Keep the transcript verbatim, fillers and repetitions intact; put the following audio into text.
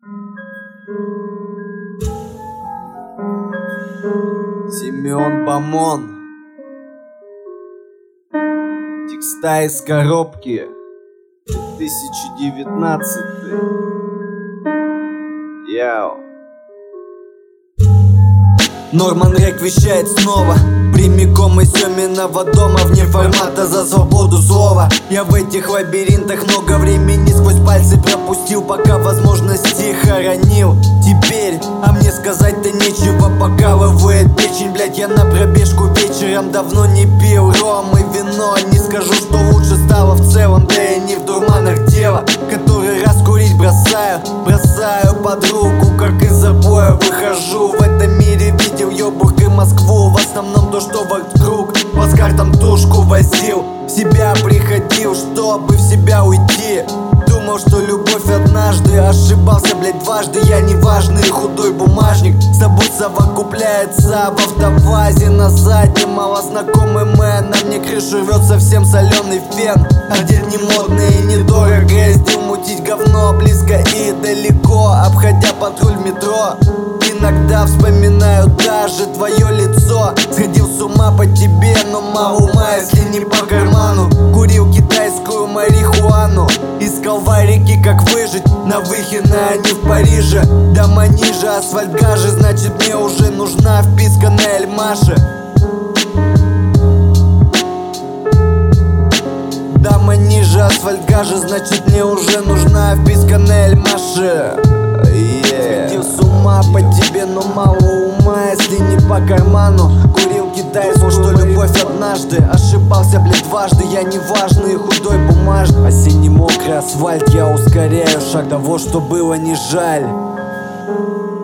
Семен Бамон. Текста из коробки. две тысячи девятнадцатый. Яу. Норман Рек вещает снова, прямиком из Семенова дома, вне формата, за свободу слова. Я в этих лабиринтах много времени сквозь пальцы пропустил, пока возможности хоронил. Теперь, а мне сказать-то нечего, покалывает печень. Блять, я на пробежку вечером давно не пил ром и вино. Не скажу, что лучше стало в целом, да и не в дурманах дело. Который раз курить бросаю, бросаю под руку, как из забоя выхожу. В этом мире видел Ёбург и Москву, в основном то, что вокруг. Плацкартом тушку возил, в себя приходил, чтобы в себя уйти. Думал, что любовь однажды, ошибался, блять, дважды. Я неважный худой бумажник, с тобой совокупляется в автовазе на заднем. Малознакомый мэн, на мне крышу рвет совсем соленый фен. Одет не модный и недорого, ездил мутить говно близко и далеко, обходя патруль метро. Иногда вспоминаю даже твое лицо. Сходил с ума по тебе, но мало ума, если не по карману. Курил китайскую марихуану, искал варики, как выжить на Выхино, а не в Париже. Дома ниже, асфальт гаже, значит мне уже нужна вписка на Эльмаше. Дома ниже, асфальт гаже, значит мне уже нужна вписка на Эльмаше. Yeah. Сходил с ума по тебе, но мало ума, если не по карману. Курил китайскую, что любовь однажды, ошибался, блядь, дважды. Я неважный худой бумажный. Осенний мокрый асфальт, я ускоряю шаг, того, что было не жаль.